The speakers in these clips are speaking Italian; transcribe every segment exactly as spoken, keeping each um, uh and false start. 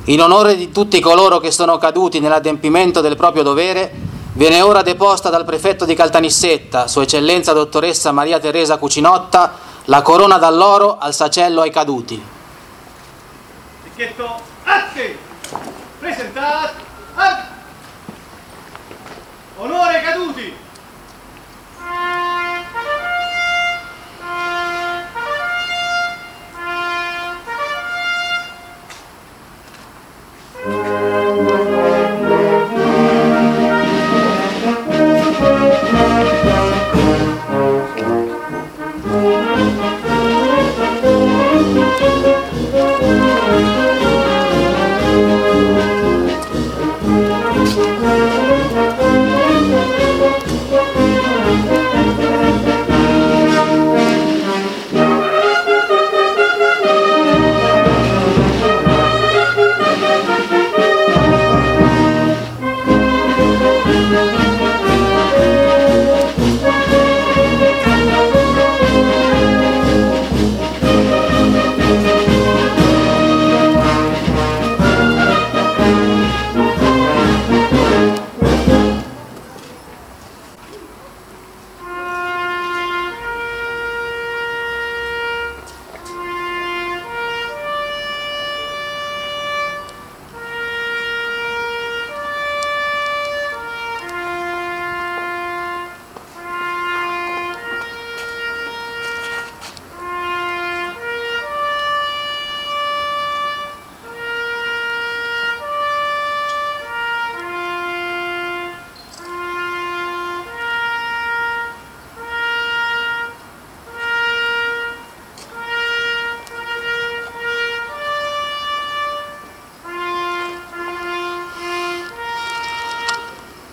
In onore di tutti coloro che sono caduti nell'adempimento del proprio dovere, viene ora deposta dal prefetto di Caltanissetta, Sua Eccellenza Dottoressa Maria Teresa Cucinotta, la corona d'alloro al sacello ai caduti. Richietto, atti! Presentat, atti! Onore ai caduti!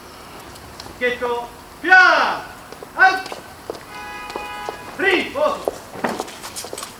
Richietto, via! Art! Riposo!